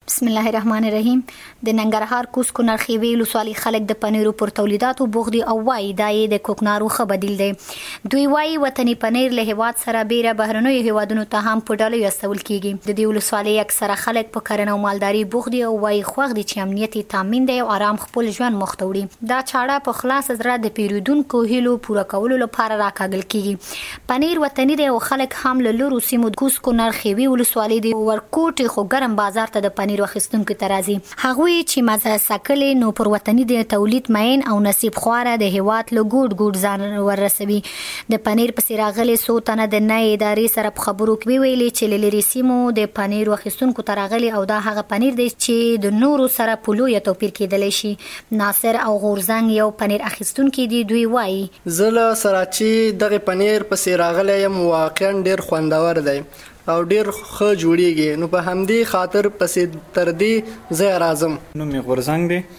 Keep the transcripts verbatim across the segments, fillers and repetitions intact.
بسم الله الرحمن الرحیم. د ننګرهار کوز کونړ خیوې ولسوالۍ خلک د پنیرو پر تولیداتو بوخت دي او وایي دا یې د کوکنارو ښه بدیل دی. دوی وایي وطني پنیر له هیواد سره بیره بهرنیو هیوادونو ته هم په ډالۍ استول کیږي. د دې ولسوالۍ اکثره خلک په کرنه او مالداري بوخت دي او وایي خوښ دي چې امنیت یې تامین دی او آرام خپل ژوند مخ ته وړي. دا چاړه په خلاص زړه د پیرودونکو هیلو پوره کولو لپاره راکاږل کیږي. پنیر وطني دی او خلک هم له لرو سیمو کوز کونړ خیوې ولسوالۍ د ورکوټي خو ګرم بازار ته د پنیر واخیستونکو ته راځي. هغوی چې مزه سکلې نو پر وطني د تولید مین او نصیب خواره د هیواد له ګوټ ګوټ ځان ورسوي. د پنیر په څیر راغلي څو تنه د نړۍ ادارې سره په خبرو کې ویلي چې له لرې سیمو د پنیر واخیستونکو ته راغلي او دا هغه پنیر دی چې د نورو سره په لویه توپیر کېدلی شي. ناصر او غورزنګ یو پنیر اخیستونکي دي. دوی وایي زه له سراچي دغه پنیر پسې راغلی یم، واقعا ډېر خوندور دی او ډیر ښه جوړیږي، نو په همدې خاطر پسې تر دې زه راځم. نوم یې غورزنګ دی.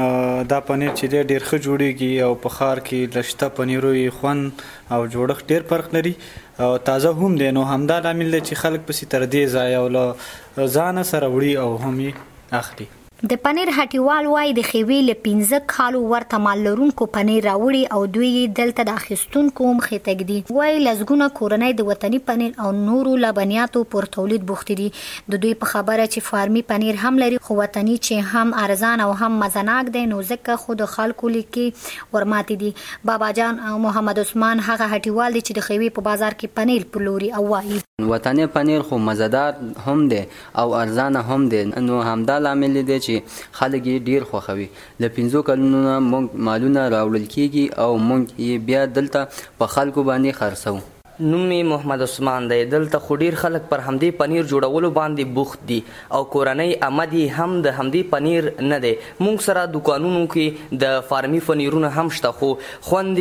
دا پنیر چې دی ډیر ښه جوړیږي او په ښار کې له شته پنیرو یې خوند او جوړښت ډیر فرق لري او تازه هم دی. نو همدا لامل دی چې خلک پسې تر دې ځایه او له ځانه سره وړي او هم یې اخلي. د پنیر هټیوال وایي د خیوې له پنځه کالو ورته مال لرونکو پنیر راوړي او دوی یې دلته د اخیستونکو مخې ته ږدي. وایي لسګونه کورنۍ د وطني پنیر او نورو لبنیاتو پر تولید بوختې دي. د دوی په خبره چې فارمي پنیر هم لري خو وطني چې هم ارزان او هم مزناک دی، نو ځکه خو د خلکو لیکې ورماتې دي. بابا جان او محمد عثمان هغه هټیوال دي چې د خیوې په بازار کې پنیر پلوري او وایي وطني پنیر خو مزدار هم دی او ارزانه هم دی، نو همدا لامل دی چې خلک یې ډیر خوښوي. له پنځو کلونو نه موږ مالونه راوړل کیږي او موږ یې بیا دلته په خلکو باندې خرڅوو. نوم یې محمد عثمان دی. دلته خو ډیر خلک پر همدې پنیر جوړولو باندې بوخت دي او کورنۍ آمد یې هم د همدې پنیر نه دی. موږ سره دوکانونو کې د فارمي پنیرونه هم شته خو خوند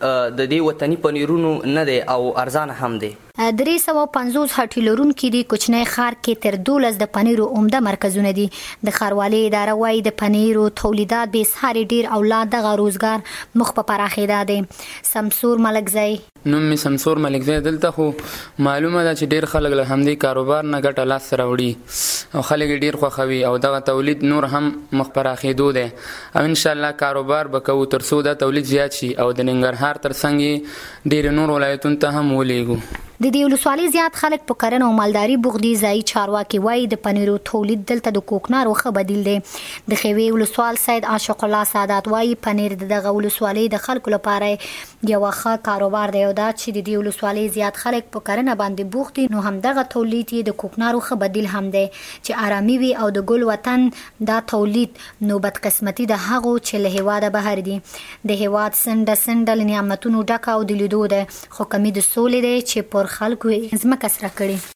د دې وطني پنیرونو نه دی او ارزانه هم دی. درې سوه پنځوس هټۍ لرونکي دي. کوچنی ښار کې تر دولس د پنیرو عمده مرکزونه دي. د ښاروالۍ اداره وایي د پنیرو تولیدات بې ساري ډیر او لا دغه روزګار مخ په پراخېدا دی. سمسور ملکزی نوم مې سمسور ملکزی. دلته خو معلومه ده چې ډیر خلک له همدې کاروبار نه ګټه لاس سره وړي او خلک یې ډیر خوښوي او دغه تولید نور هم مخ پراخېدو دی او انشاءالله کاروبار به کوو تر څو دا تولید زیات شي او د ننګرهار ترڅنګ یې ډیر نور ولایتونو ته هم ولیږو. د دې ولسوالۍ زیات خلک په کرنه او مالداري بوخت دي. ځایي چارواکي وایي د پنیرو تولید دلته د کوکنارو ښه بدیل دی. د خیوې ولسوال سید عاشق الله سادات وایي پنیر د دغه ولسوالۍ د خلکو لپاره یوه ښه کاروبار دی او دا چې د دې ولسوالۍ زیات خلک په کرنه باندې بوخت دي نو همدغه تولید یې د کوکنارو ښه بدیل هم دی چې آرامي وي او د ګل وطن دا تولید نو بدقسمتي د هغو چې له هیواده بهر دي. د هیواد سنډه سنډه له نعمتونو ډکه او د لیدو ده خو کمی د سولې دی چې پر خلکو یې ځمکه سره کړې.